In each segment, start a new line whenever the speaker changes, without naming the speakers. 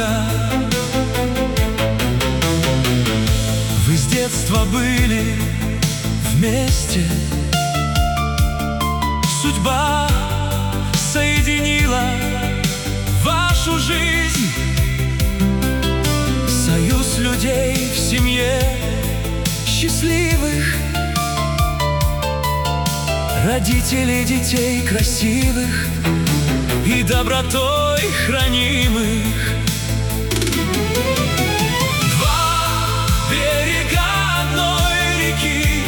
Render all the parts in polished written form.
друга. Вы с детства были вместе, судьба соединила вашу жизнь. Союз людей в семье счастливых, родителей детей красивых и добротой хранимых. Два берега одной реки,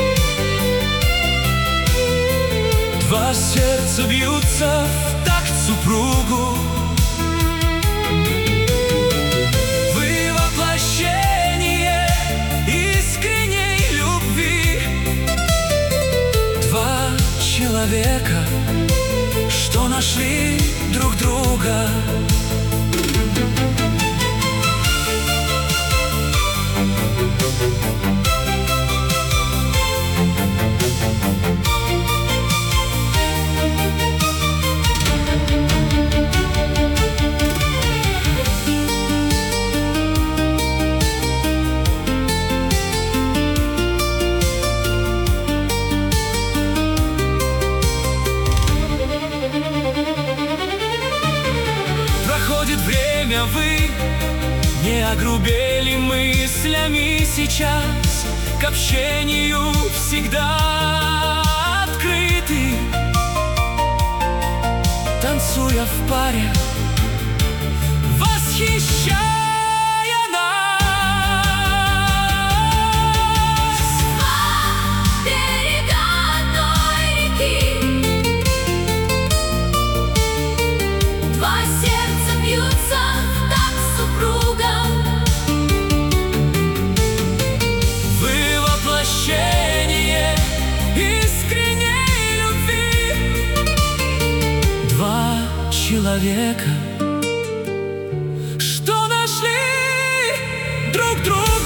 два сердца бьются в такт супругу. Вы воплощение искренней любви. Два человека, что нашли друг друга. Проходит время, вы не огрубели мыслями сейчас, к общению всегда открыты, танцуя в паре, восхищая нас.
Два берега одной реки, два сердца бьются в такт супругам.
Вы воплощение искренней любви. Два человека, что нашли друг друга.